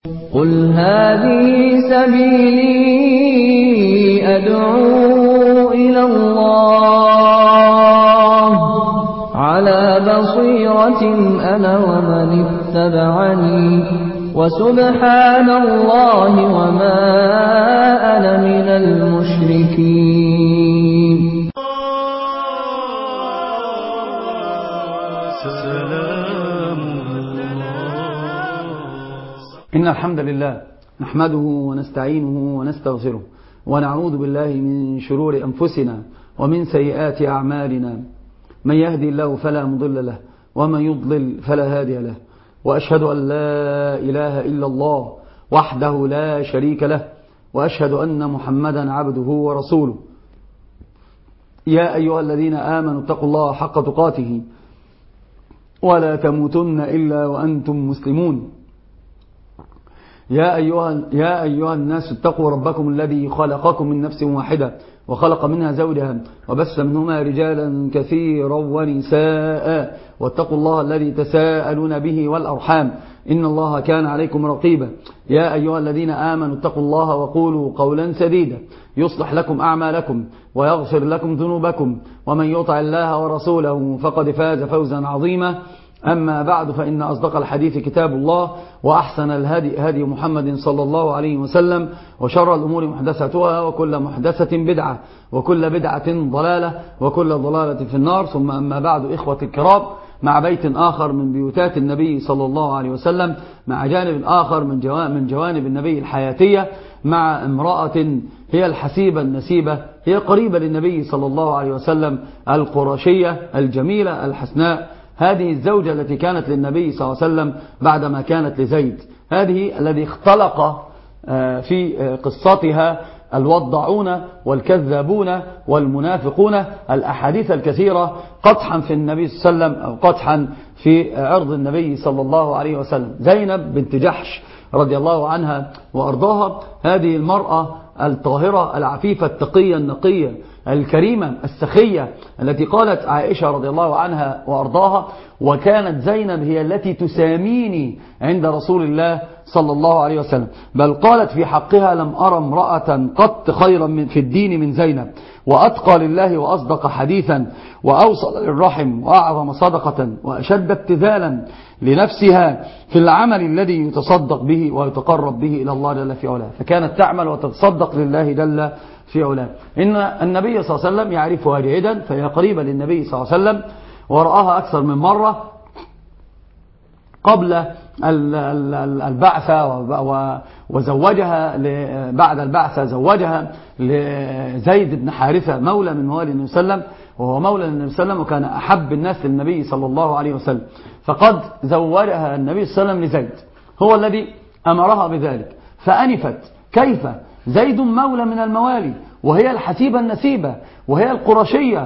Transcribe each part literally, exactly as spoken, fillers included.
قل هذه سبيلي أدعو إلى الله على بصيرة أنا ومن اتبعني وسبحان الله وما أنا من المشركين. إن الحمد لله نحمده ونستعينه ونستغفره ونعوذ بالله من شرور أنفسنا ومن سيئات أعمالنا، من يهدي الله فلا مضل له ومن يضلل فلا هادي له، وأشهد أن لا إله إلا الله وحده لا شريك له، وأشهد أن محمدا عبده ورسوله. يا أيها الذين آمنوا اتقوا الله حق تقاته ولا تموتن إلا وأنتم مسلمون. يا أيها, يا أيها الناس اتقوا ربكم الذي خلقكم من نفس واحدة وخلق منها زوجها وبث منهما رجالا كثيرا ونساء، واتقوا الله الذي تساءلون به والأرحام إن الله كان عليكم رقيبا. يا أيها الذين آمنوا اتقوا الله وقولوا قولا سديدا يصلح لكم أعمالكم ويغفر لكم ذنوبكم، ومن يطع الله ورسوله فقد فاز فوزا عظيما. أما بعد، فإن أصدق الحديث كتاب الله، وأحسن الهدي هدي محمد صلى الله عليه وسلم، وشر الأمور محدثاتها، وكل محدثة بدعة، وكل بدعة ضلالة، وكل ضلالة في النار. ثم أما بعد، إخوة الكرام، مع بيت آخر من بيوتات النبي صلى الله عليه وسلم، مع جانب آخر من من جوانب النبي الحياتية، مع امرأة هي الحسيبة النسيبة، هي قريبة للنبي صلى الله عليه وسلم، القرشية الجميلة الحسناء، هذه الزوجة التي كانت للنبي صلى الله عليه وسلم بعدما كانت لزيد، هذه الذي اختلق في قصتها الوضعون والكذابون والمنافقون الأحاديث الكثيرة قطحا في النبي صلى الله عليه وسلم أو قطحا في عرض النبي صلى الله عليه وسلم. زينب بنت جحش رضي الله عنها وأرضاها، هذه المرأة الطاهرة العفيفة التقية النقية الكريمة السخية، التي قالت عائشة رضي الله عنها وأرضاها: وكانت زينب هي التي تساميني عند رسول الله صلى الله عليه وسلم، بل قالت في حقها: لم أرى امرأة قط خيرا من في الدين من زينب، وأتقى لله وأصدق حديثا وأوصل للرحم وأعظم صدقة وأشد ابتذالا لنفسها في العمل الذي يتصدق به ويتقرب به إلى الله جل في علاه. فكانت تعمل وتتصدق لله جل في علاه. إن النبي صلى الله عليه وسلم يعرفها جيدا، فهي قريبة للنبي صلى الله عليه وسلم، ورآها أكثر من مرة قبل البعثة، وزوجها بعد البعثة زوجها لزيد بن حارثة مولى من موالي النبي صلى الله عليه وسلم، وهو مولى النبي صلى الله عليه وسلم، وكان أحب الناس للنبي صلى الله عليه وسلم. فقد زوجها النبي صلى الله عليه وسلم لزيد، هو الذي أمرها بذلك، فأنفت. كيف؟ زيد مولى من الموالي، وهي الحسيبة النسيبة، وهي القرشية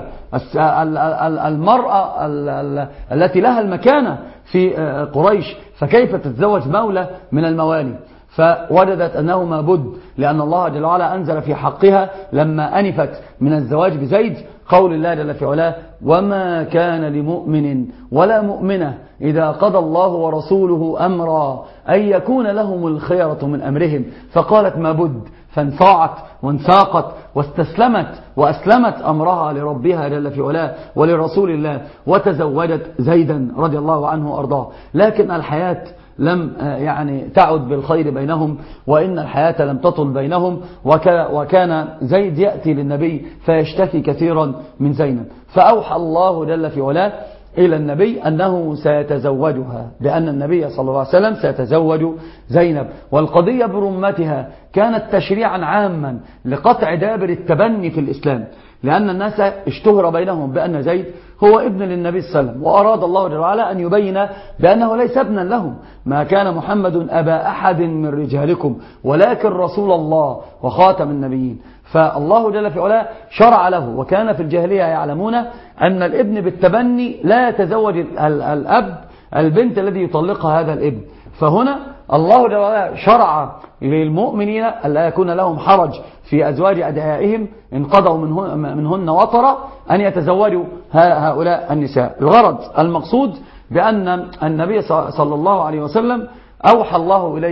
المرأة التي لها المكانة في قريش، فكيف تتزوج مولى من الموالي؟ فوجدت أنه ما بد، لأن الله جل وعلا أنزل في حقها لما أنفت من الزواج بزيد قول الله جل في علاه: وما كان لمؤمن ولا مؤمنة إذا قضى الله ورسوله أمرا أن يكون لهم الخيرة من أمرهم. فقالت ما بد، فانصاعت وانساقت واستسلمت وأسلمت أمرها لربها جل في علاه ولرسول الله، وتزوجت زيدا رضي الله عنه وأرضاه. لكن الحياة لم يعني تعد بالخير بينهم، وإن الحياة لم تطل بينهم، وكان زيد يأتي للنبي فيشتكي كثيرا من زينب، فأوحى الله جل في علاه إلى النبي أنه سيتزوجها، بأن النبي صلى الله عليه وسلم سيتزوج زينب. والقضية برمتها كانت تشريعا عاما لقطع دابر التبني في الإسلام، لأن الناس اشتهر بينهم بأن زيد هو ابن للنبي صلى الله عليه وسلم، وأراد الله جل وعلا أن يبين بأنه ليس ابنا لهم: ما كان محمد أبا أحد من رجالكم ولكن رسول الله وخاتم النبيين. فالله جل في علاه شرع له، وكان في الجاهلية يعلمون أن الابن بالتبني لا يتزوج الأب البنت الذي يطلقها هذا الابن. فهنا الله جل وعلا شرع للمؤمنين ألا يكون لهم حرج في أزواج أدعيائهم إن قضوا منهن وطرا أن يتزوجوا هؤلاء النساء. الغرض المقصود بأن النبي صلى الله عليه وسلم أوحى الله إليه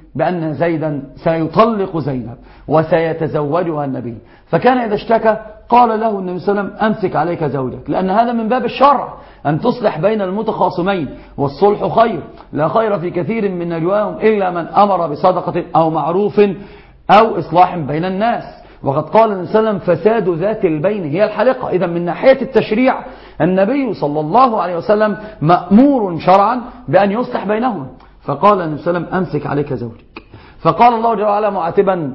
بأن زيدا سيطلق زينب وسيتزوجها النبي، فكان إذا اشتكى قال له النبي صلى الله عليه وسلم أمسك عليك زوجك، لأن هذا من باب الشرع أن تصلح بين المتخاصمين، والصلح خير، لا خير في كثير من نجواهم إلا من أمر بصدقة أو معروف أو إصلاح بين الناس. وقد قال النبي صلى الله عليه وسلم فساد ذات البين هي الحلقة. إذا من ناحية التشريع النبي صلى الله عليه وسلم مأمور شرعا بأن يصلح بينهم، فقال النبي صلى الله عليه وسلم أمسك عليك زوجك. فقال الله جل وعلا معاتبا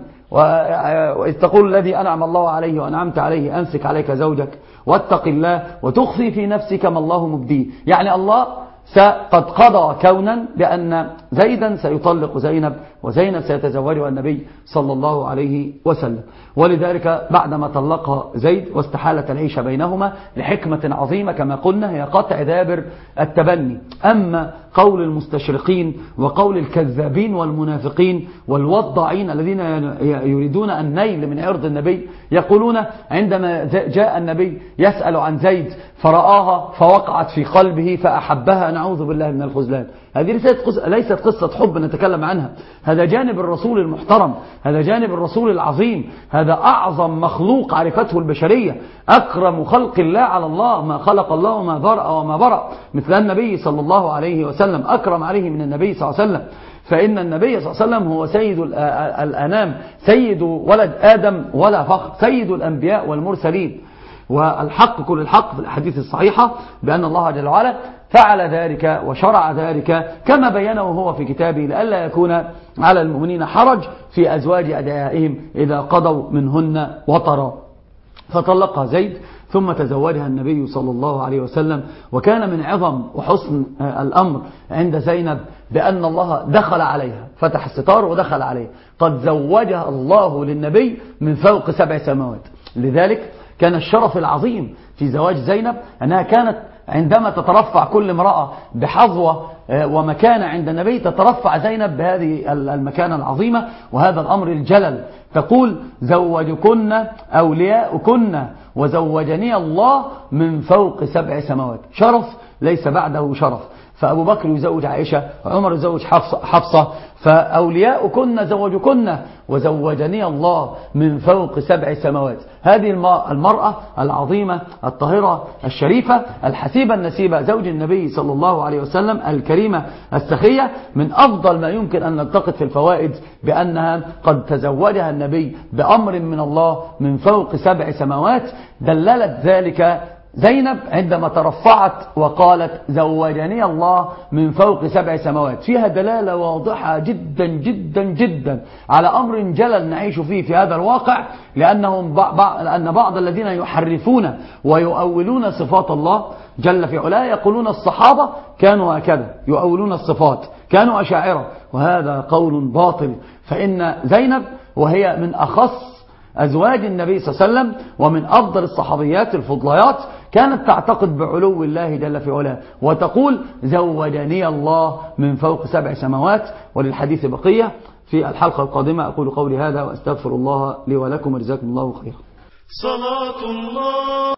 وإذ تقول الذي أنعم الله عليه وأنعمت عليه أمسك عليك زوجك واتق الله وتخفي في نفسك ما الله مبديه، يعني الله قد قضى كونا بأن زيدا سيطلق زينب وزينب سيتزوجها النبي صلى الله عليه وسلم. ولذلك بعدما طلقها زيد واستحالت العيش بينهما لحكمة عظيمة كما قلنا هي قطع دابر التبني. أما قول المستشرقين وقول الكذابين والمنافقين والوضاعين الذين يريدون النيل من عرض النبي، يقولون عندما جاء النبي يسأل عن زيد فرآها فوقعت في قلبه فأحبها، نعوذ بالله من الخذلان. هذه ليست قصة حب نتكلم عنها، هذا جانب الرسول المحترم، هذا جانب الرسول العظيم، هذا أعظم مخلوق عرفته البشرية، أكرم خلق الله على الله، ما خلق الله ما ذرأ وما برأ مثل النبي صلى الله عليه وسلم، أكرم عليه من النبي صلى الله عليه وسلم. فإن النبي صلى الله عليه وسلم هو سيد الأنام، سيد ولد آدم ولا فخر، سيد الأنبياء والمرسلين. والحق كل الحق في الأحاديث الصحيحة بأن الله جل وعلا فعل ذلك وشرع ذلك كما بينه هو في كتابه لئلا يكون على المؤمنين حرج في أزواج أدعيائهم إذا قضوا منهن وطرا. فطلقها زيد ثم تزوجها النبي صلى الله عليه وسلم. وكان من عظم وحسن الأمر عند زينب بأن الله دخل عليها، فتح الستار ودخل عليها، قد زوجها الله للنبي من فوق سبع سماوات. لذلك كان الشرف العظيم في زواج زينب أنها كانت عندما تترفع كل امرأة بحظوة ومكانة عند النبي تترفع زينب بهذه المكانة العظيمة وهذا الأمر الجلل، تقول زوجكن أولياؤكن وزوجني الله من فوق سبع سماوات، شرف ليس بعده شرف. فأبو بكر يزوج عائشة وعمر يزوج حفصة، فأولياؤكن زوجكن وزوجني الله من فوق سبع سماوات. هذه المرأة العظيمة الطاهرة الشريفة الحسيبة النسيبة زوج النبي صلى الله عليه وسلم الكريمة السخية من أفضل ما يمكن أن نلتقط في الفوائد بأنها قد تزوجها النبي بأمر من الله من فوق سبع سماوات. دللت ذلك زينب عندما ترفعت وقالت زوجني الله من فوق سبع سماوات، فيها دلالة واضحة جدا جدا جدا على أمر جلل نعيش فيه في هذا الواقع، لأنهم لأن بعض الذين يحرفون ويؤولون صفات الله جل في علاه يقولون الصحابة كانوا هكذا يؤولون الصفات، كانوا أشاعرة، وهذا قول باطل. فإن زينب وهي من أخص أزواج النبي صلى الله عليه وسلم ومن أفضل الصحابيات الفضليات كانت تعتقد بعلو الله جل في علاه وتقول زوجني الله من فوق سبع سماوات. وللحديث بقية في الحلقة القادمة. أقول قولي هذا وأستغفر الله لي ولكم وجزاكم الله خيرا. صلاة الله